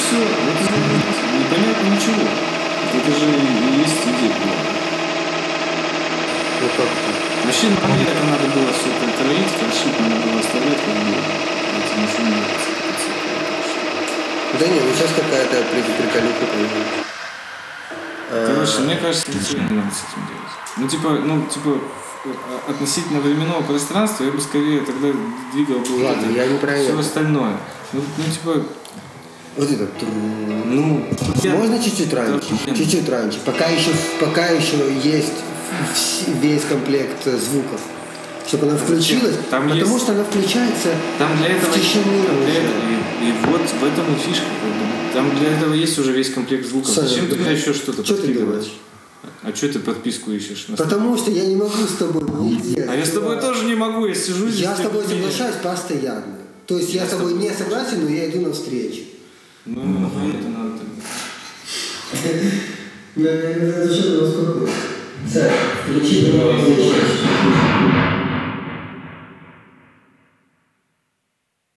все. Это непонятно ничего. Это же и есть идея. Ну как-то. Вообще, на мне это надо было все это троить, крошить, надо было оставлять, как было. Это ничего не нравится. Да нет, ну сейчас какая-то приколюха появилась. Короче, мне кажется, ничего не надо с этим делать. Относительно временного пространства я бы скорее тогда двигал бы Ладно, я не про все это. остальное. Вот это. Можно чуть-чуть раньше? Чуть-чуть раньше. Пока еще есть весь комплект звуков. Чтобы она включилась. Там потому есть... что она включается там для этого, в тишине. И вот в этом и фишка. Там для этого есть уже весь комплект звуков. Саня, зачем тогда еще что-то что ты подпиливать? думаешь? А что ты подписку ищешь? Потому что я не могу с тобой нигде. А я с тобой тоже не могу, я сижу здесь. Я с тобой соглашаюсь постоянно. То есть я с тобой не согласен, но я иду навстречу. Ну, нахуй это надо тогда. Я зачем его успокоить? Сань, включи, пожалуйста,